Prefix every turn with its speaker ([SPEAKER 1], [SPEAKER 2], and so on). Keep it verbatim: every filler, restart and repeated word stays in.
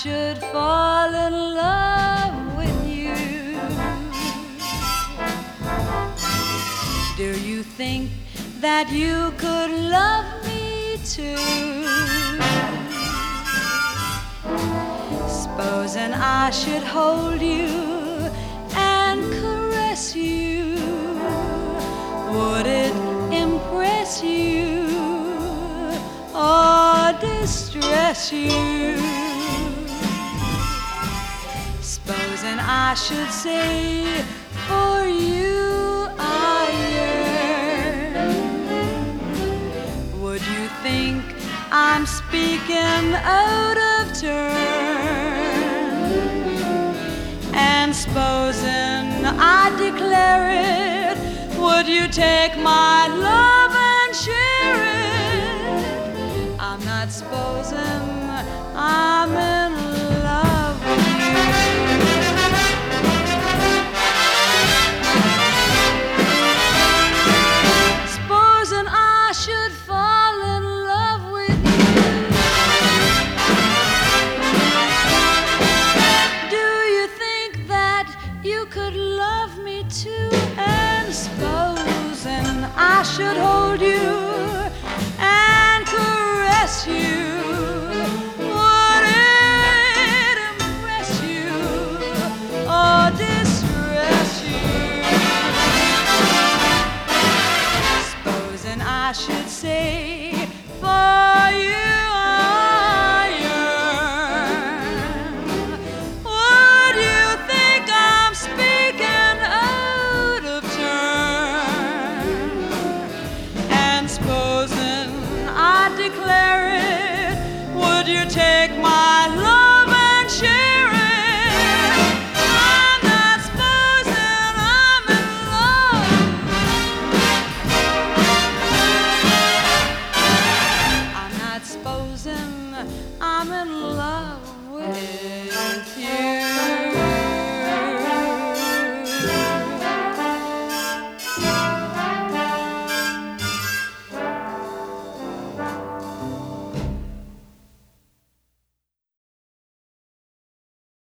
[SPEAKER 1] should fall in love with you? Do you think that you could love me too? Supposing I should hold you and caress you, would it impress you or distress you? Supposing I should say, for you I yearn, would you think I'm speaking out of turn? And supposing I declare it, would you take my love and share it? I'm not supposing I'm in love with you. Supposing I should fall in love with you, do you think that you could love me too? And supposing I should hold you and caress you,